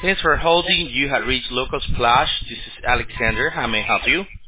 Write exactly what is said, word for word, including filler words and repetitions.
Thanks for holding. You have reached Local Splash. This is Alexander. How may I help you?